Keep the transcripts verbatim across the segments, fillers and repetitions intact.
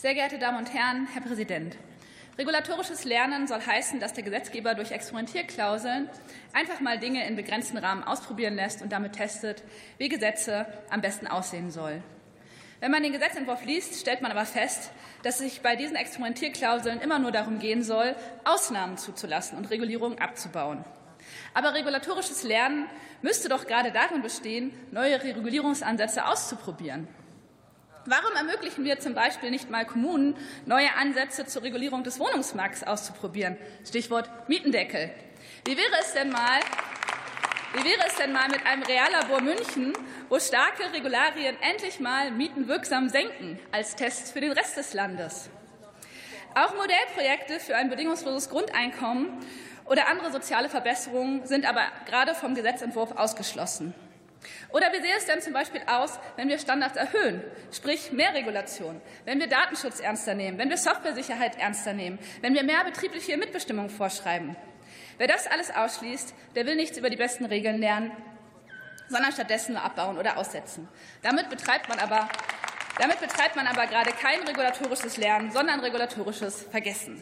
Sehr geehrte Damen und Herren, Herr Präsident! Regulatorisches Lernen soll heißen, dass der Gesetzgeber durch Experimentierklauseln einfach mal Dinge in begrenzten Rahmen ausprobieren lässt und damit testet, wie Gesetze am besten aussehen sollen. Wenn man den Gesetzentwurf liest, stellt man aber fest, dass es sich bei diesen Experimentierklauseln immer nur darum gehen soll, Ausnahmen zuzulassen und Regulierungen abzubauen. Aber regulatorisches Lernen müsste doch gerade darin bestehen, neue Regulierungsansätze auszuprobieren. Warum ermöglichen wir zum Beispiel nicht mal Kommunen, neue Ansätze zur Regulierung des Wohnungsmarkts auszuprobieren? Stichwort Mietendeckel. Wie wäre es denn mal, wie wäre es denn mal mit einem Reallabor München, wo starke Regularien endlich mal Mieten wirksam senken, als Test für den Rest des Landes? Auch Modellprojekte für ein bedingungsloses Grundeinkommen oder andere soziale Verbesserungen sind aber gerade vom Gesetzentwurf ausgeschlossen. Oder wie sähe es denn zum Beispiel aus, wenn wir Standards erhöhen, sprich mehr Regulation, wenn wir Datenschutz ernster nehmen, wenn wir Softwaresicherheit ernster nehmen, wenn wir mehr betriebliche Mitbestimmung vorschreiben? Wer das alles ausschließt, der will nichts über die besten Regeln lernen, sondern stattdessen nur abbauen oder aussetzen. Damit betreibt man aber, damit betreibt man aber gerade kein regulatorisches Lernen, sondern regulatorisches Vergessen.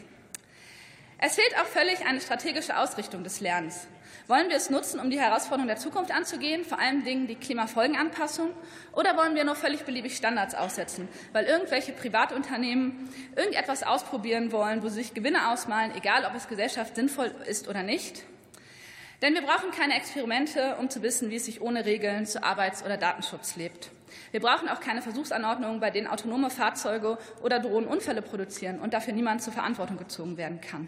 Es fehlt auch völlig eine strategische Ausrichtung des Lernens. Wollen wir es nutzen, um die Herausforderungen der Zukunft anzugehen, vor allem Dingen die Klimafolgenanpassung, oder wollen wir nur völlig beliebig Standards aussetzen, weil irgendwelche Privatunternehmen irgendetwas ausprobieren wollen, wo sie sich Gewinne ausmalen, egal ob es Gesellschaft sinnvoll ist oder nicht? Denn wir brauchen keine Experimente, um zu wissen, wie es sich ohne Regeln zu Arbeits- oder Datenschutz lebt. Wir brauchen auch keine Versuchsanordnungen, bei denen autonome Fahrzeuge oder Drohnen Unfälle produzieren und dafür niemand zur Verantwortung gezogen werden kann.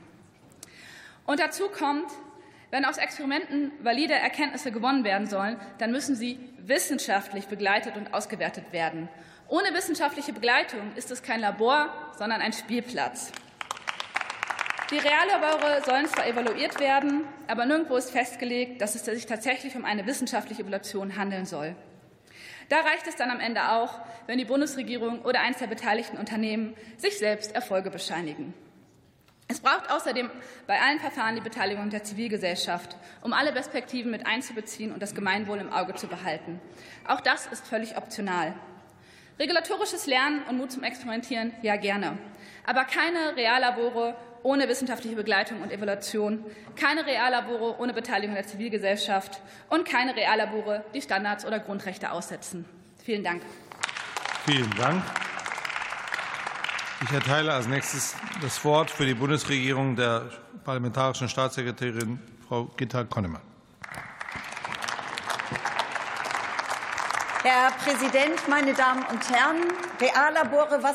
Und dazu kommt, wenn aus Experimenten valide Erkenntnisse gewonnen werden sollen, dann müssen sie wissenschaftlich begleitet und ausgewertet werden. Ohne wissenschaftliche Begleitung ist es kein Labor, sondern ein Spielplatz. Die Reallabore sollen zwar evaluiert werden, aber nirgendwo ist festgelegt, dass es sich tatsächlich um eine wissenschaftliche Evaluation handeln soll. Da reicht es dann am Ende auch, wenn die Bundesregierung oder eines der beteiligten Unternehmen sich selbst Erfolge bescheinigen. Es braucht außerdem bei allen Verfahren die Beteiligung der Zivilgesellschaft, um alle Perspektiven mit einzubeziehen und das Gemeinwohl im Auge zu behalten. Auch das ist völlig optional. Regulatorisches Lernen und Mut zum Experimentieren, ja gerne. Aber keine Reallabore ohne wissenschaftliche Begleitung und Evaluation, keine Reallabore ohne Beteiligung der Zivilgesellschaft und keine Reallabore, die Standards oder Grundrechte aussetzen. Vielen Dank. Vielen Dank. Ich erteile als nächstes das Wort für die Bundesregierung der parlamentarischen Staatssekretärin Frau Gitta Connemann. Herr Präsident, meine Damen und Herren! Reallabore, was